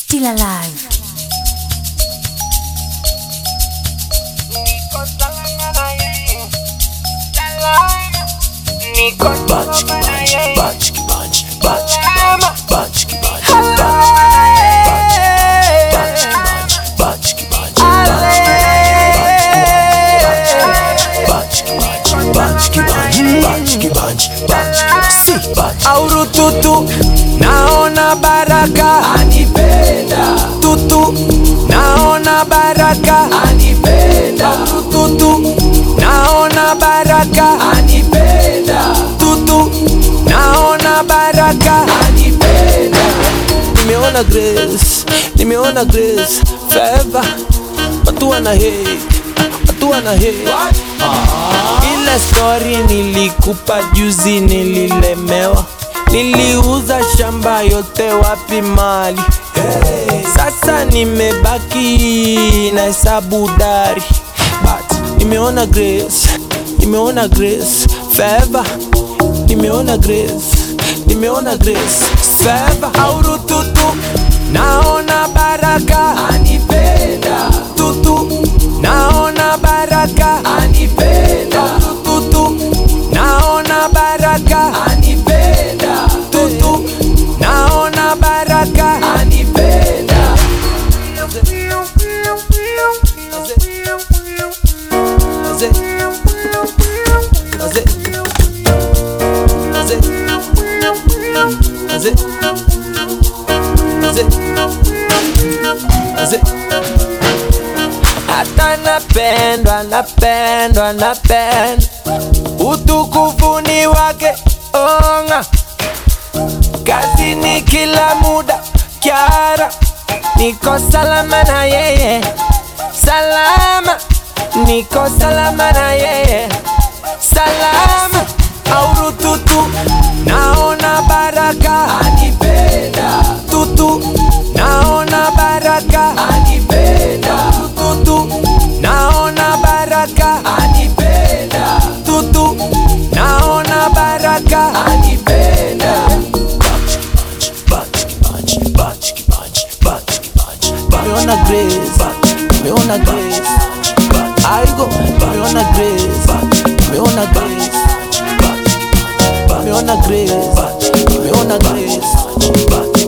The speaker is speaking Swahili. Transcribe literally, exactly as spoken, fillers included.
Still alive. Bachki bunch, bachki bunch, bachki bunch, bachki bunch, bachki bunch, bachki bunch, bachki bunch, bachki bunch, bachki bunch. Auru tutu, naona baraka anipenda. Tutu, naona baraka anipenda. Tutu, naona baraka anipenda. Tutu, naona baraka anipenda. Nimeona grace, nimeona grace forever. Watu wana hate, watu wana hate. Ile story nilikupa juzi nililemewa. Niliuza shamba yote wapi mali. Hey. Sasa nimebaki na hesabu dari. But nimeona grace, nimeona grace forever. Nimeona grace, nimeona grace forever. Auru tutu, naona baraka anipenda. Tutu, naona baraka anipenda. Tutu, naona baraka anipenda. Tutu, naona baraka anipenda. Hata napendwa, napendwa, napendwa. Utukufu ni wake onga. Kazi ni kila muda Kiara. Niko salama na yeye, salama. Niko salama na yeye, salama. Auru tutu, naona baraka anipenda. Tutu, naona baraka anipenda. Tutu, naona baraka anipenda. Tutu, naona baraka anipenda. Bachki bunch, bachki bunch, bachki bunch, Nimeona grace, nimeona grace. Aigo, nimeona grace, nimeona grace. Nimeona grace, nimeona grace.